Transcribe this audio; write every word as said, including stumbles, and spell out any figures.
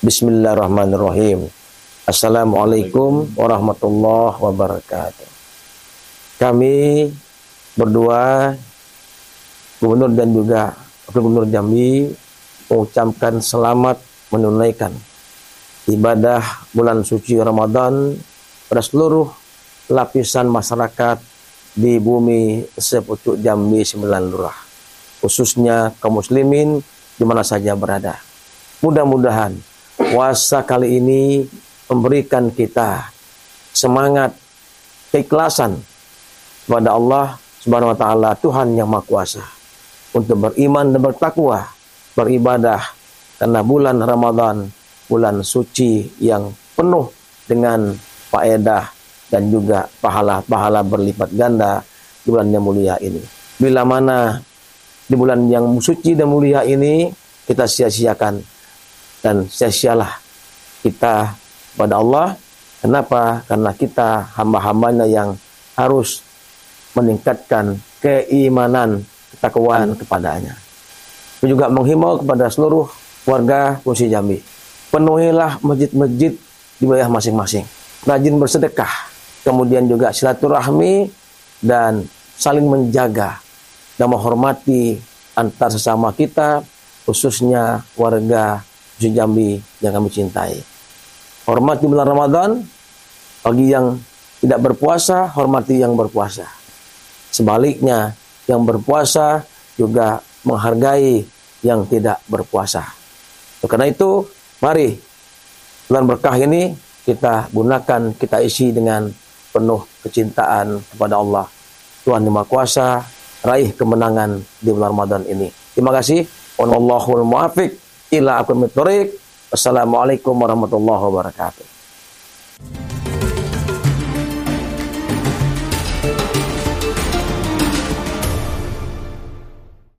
Bismillahirrahmanirrahim. Assalamualaikum warahmatullahi wabarakatuh. Kami berdua, Gubernur dan juga Wakil Gubernur Jambi, mengucapkan selamat menunaikan ibadah bulan suci Ramadan pada seluruh lapisan masyarakat di bumi sepucuk Jambi sembilan lurah, khususnya kaum muslimin di mana saja berada. Mudah-mudahan puasa kali ini memberikan kita semangat, keikhlasan kepada Allah Subhanahu wa taala, Tuhan yang Maha Kuasa, untuk beriman dan bertakwa, beribadah, karena bulan Ramadan bulan suci yang penuh dengan faedah dan juga pahala-pahala berlipat ganda di bulan yang mulia ini. Bila mana di bulan yang suci dan mulia ini kita sia-siakan, dan sia-sialah kita pada Allah. Kenapa? Karena kita hamba-hambanya yang harus meningkatkan keimanan, ketakwaan kepadanya. Saya juga menghimbau kepada seluruh warga Provinsi Jambi, penuhilah masjid-masjid di wilayah masing-masing, rajin bersedekah, kemudian juga silaturahmi dan saling menjaga dan menghormati antar sesama kita, khususnya warga Provinsi Jambi yang kami cintai. Hormati bulan Ramadan, bagi yang tidak berpuasa, hormati yang berpuasa. Sebaliknya, yang berpuasa juga menghargai yang tidak berpuasa. Karena itu, mari bulan berkah ini kita gunakan, kita isi dengan penuh kecintaan kepada Allah, Tuhan Yang Maha Kuasa, raih kemenangan di bulan Ramadan ini. Terima kasih. Wallahul muwaffiq ila aqwamit thoriq. Wassalamualaikum warahmatullahi wabarakatuh.